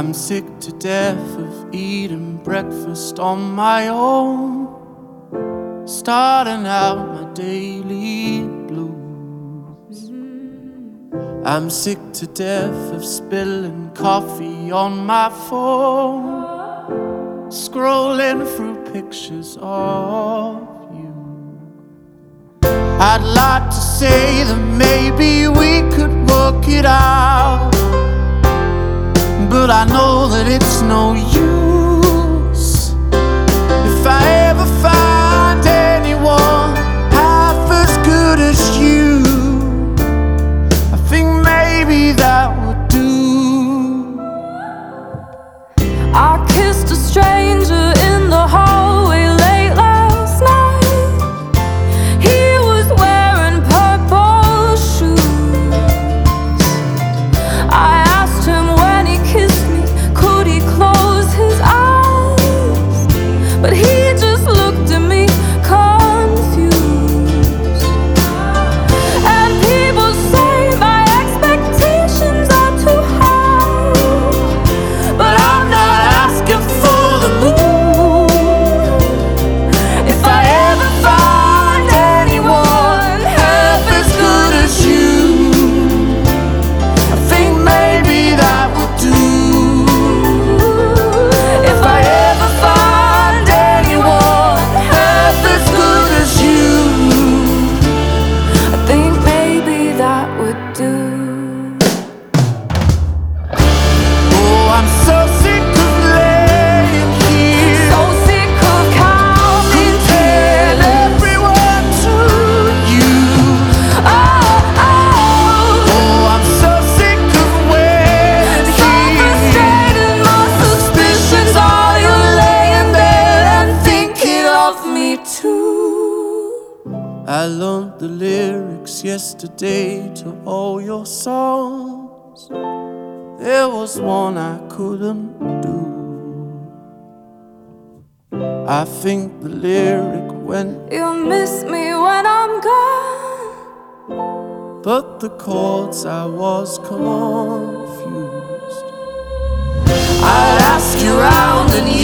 I'm sick to death of eating breakfast on my own, starting out my daily blues. I'm sick to death of spilling coffee on my phone, scrolling through pictures of you. I'd like to say that maybe we could work it out, but I know that it's no use. If I ever find anyone half as good as you, I think maybe that would do. I kissed a stranger in the hallway late last night. He was wearing purple shoes. I asked him when he kissed me, could he close his eyes? But he just looked at me confused. And people say my expectations are too high, but I'm not asking for the moon. If I ever find anyone half as good as you, I think maybe that would do. If I ever find anyone half as good as you, I think maybe that would do. Oh, I'm so sick of laying here, So sick of counting tell tears. everyone to you. Oh, Oh, I'm so sick of waiting so here, frustrated, my suspicions are you laying there and thinking of me too. I learned the lyrics yesterday to all your songs. There was one I couldn't do. I think the lyric went, You'll miss me when I'm gone. but the chords I was confused. I'd ask you round and